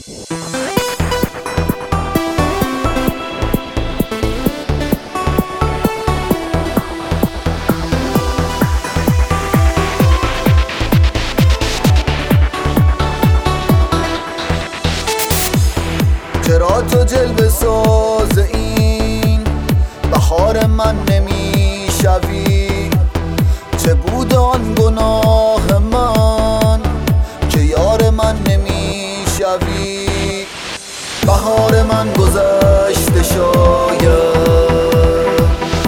چرا تو جلوه ساز این بهار من نمیشوی؟ چه بود آن گناه من که یار من نمیشوی؟ بهار من گذشته شاید،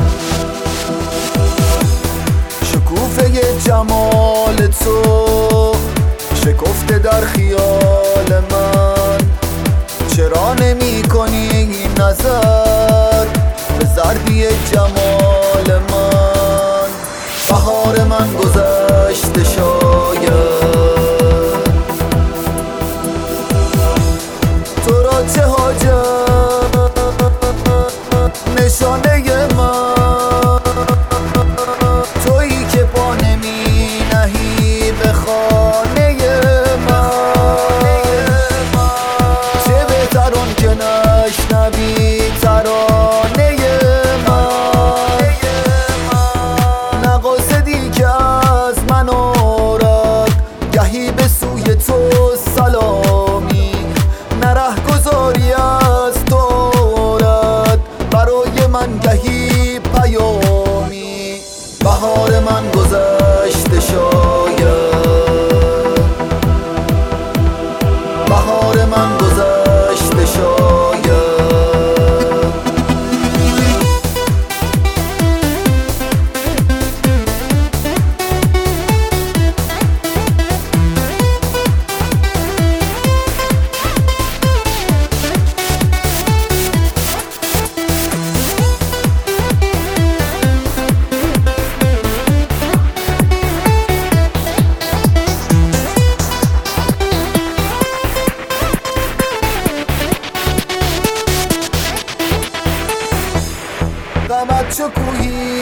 شکوفه جمال تو شکفته در خیال من. چرا نمی کنی نظر به زردی جمال من؟ بهار من گذشته شاید، تو را چه حاجت نشانه من؟ تویی که پا نمی نهی به خانه که نشنوی ترانه من. نقاصدی که از من آرد گهی به سوی تو سلامی، نره گذاری از تو آرد برای من گهی پیامی. بهار من گذشته شاید، بهار من گذشته شاید. غمت چو کوهی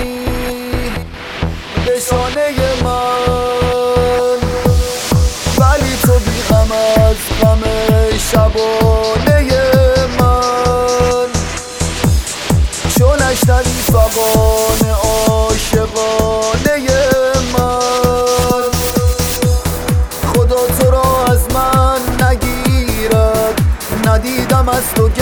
به شانه من، ولی تو بی غم از غم شبانه من. چون نشنوی فغان عاشقانه من، خدا تو را از من نگیرد. ندیدم از تو